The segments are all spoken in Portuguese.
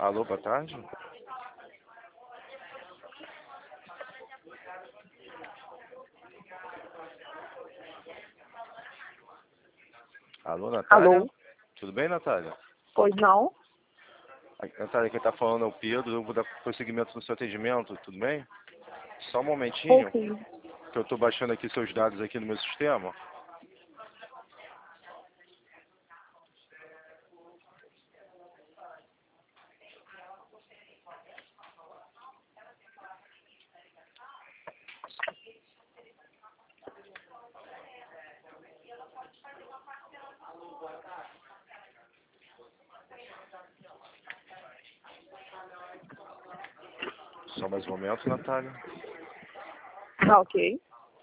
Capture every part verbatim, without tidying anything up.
Alô, boa tarde. Alô, Natália? Alô? Tudo bem, Natália? Pois não? A- Natália, quem está falando é o Pedro. Eu vou dar prosseguimento no seu atendimento, tudo bem? Só um momentinho, Ok. que eu estou baixando aqui seus dados aqui no meu sistema. Só mais um momento, Natália. Ah, ok.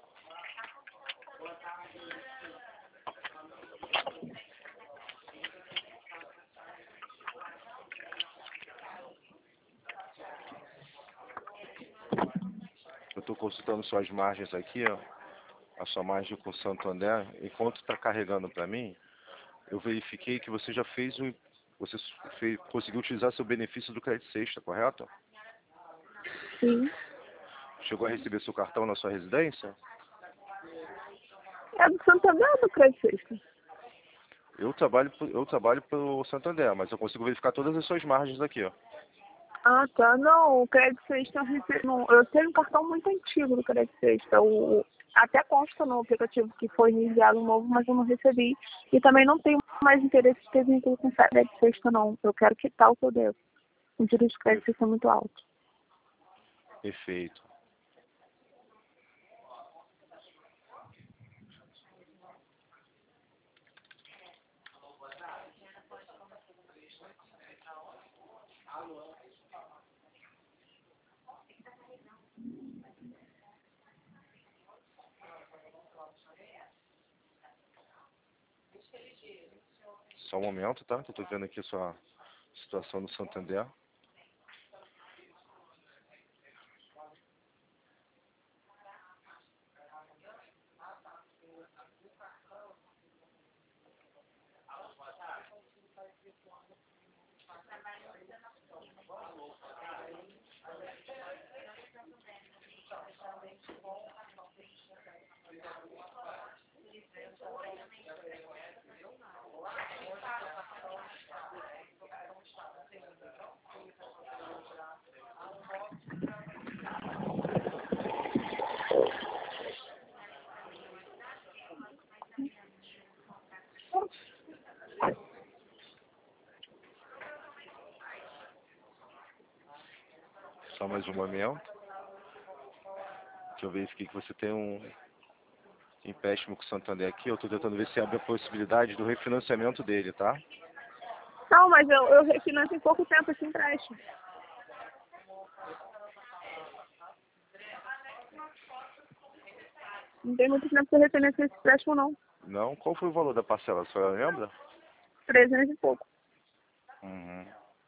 Eu estou consultando suas margens aqui, ó. A sua margem com o Santander. Enquanto está carregando para mim, eu verifiquei que você já fez um... Você fez, conseguiu utilizar seu benefício do crédito sexta, correto? Sim. Chegou a receber seu cartão na sua residência? É do Santander ou do Crédito Sexta? Eu trabalho, pro- eu trabalho pelo Santander, mas eu consigo verificar todas as suas margens aqui, ó. Ah, tá. Não, o Crédito Sexta eu recebi. Não, eu tenho um cartão muito antigo do Crédito Sexta. O, até consta no aplicativo que foi enviado um novo, mas eu não recebi. E também não tenho mais interesse em ter vínculo com Crédito Sexta, não. Eu quero quitar o que eu devo. O juros de crédito Sexta é muito alto. Perfeito. Só um momento, tá? Que eu tô vendo aqui a sua situação no Santander. Só mais um momento. Que eu verifiquei que você tem um empréstimo com o Santander aqui. Eu tô tentando ver se abre a possibilidade do refinanciamento dele, tá? Não, mas eu, eu refinancio em pouco tempo esse empréstimo. Não tem muito tempo que eu refinancio esse empréstimo, não. Não? Qual foi o valor da parcela? A senhora lembra? trezentos e pouco. Uhum.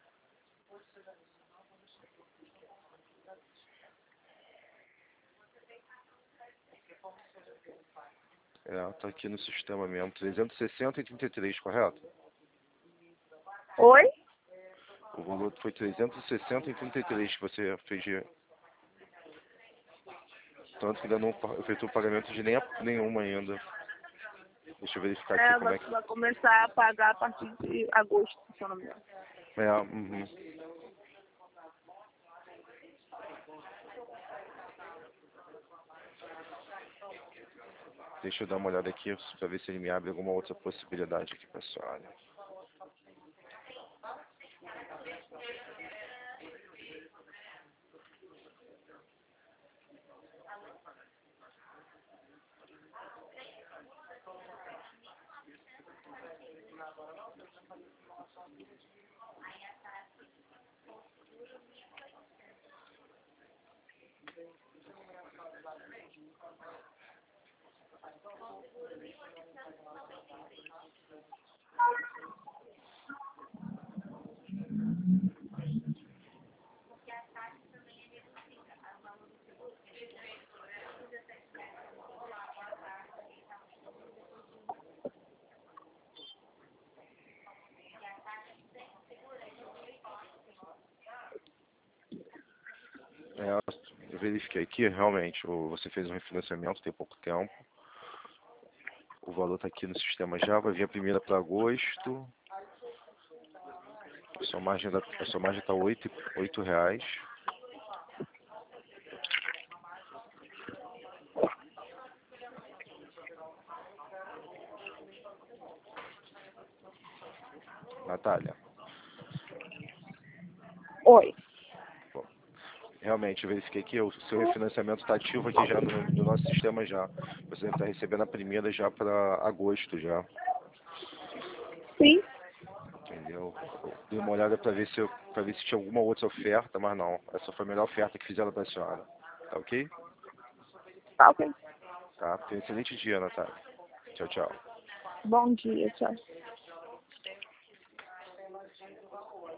É, tá aqui no sistema mesmo. trezentos e sessenta e trinta e três, correto? Oi? O valor foi trezentos e sessenta e trinta e três que você fez de... Tanto que ainda não pa- efetuou pagamento de nem a- nenhuma ainda. Deixa eu verificar aqui É, como vai, é que... vai começar a pagar a partir de agosto, se eu não me engano. É, uhum. Deixa eu dar uma olhada aqui para ver se ele me abre alguma outra possibilidade aqui, pessoal. É, eu verifiquei aqui, realmente, o- você fez um refinanciamento tem pouco tempo. O valor está aqui no sistema já, vai vir a primeira para agosto. A sua margem da- a sua margem está oito, oito reais. Natália, Oi. bom, realmente, eu verifiquei aqui, o seu refinanciamento está ativo aqui já no, no nosso sistema já. Você deve estar recebendo a primeira já para agosto já. Sim, Entendeu? Eu dei uma olhada para ver se eu, para ver se tinha alguma outra oferta, mas não. Essa foi a melhor oferta que fizeram para a senhora. Tá ok? tá ok. Tá? Tenha um excelente dia, Natália. Tchau, tchau. Bom dia, tchau.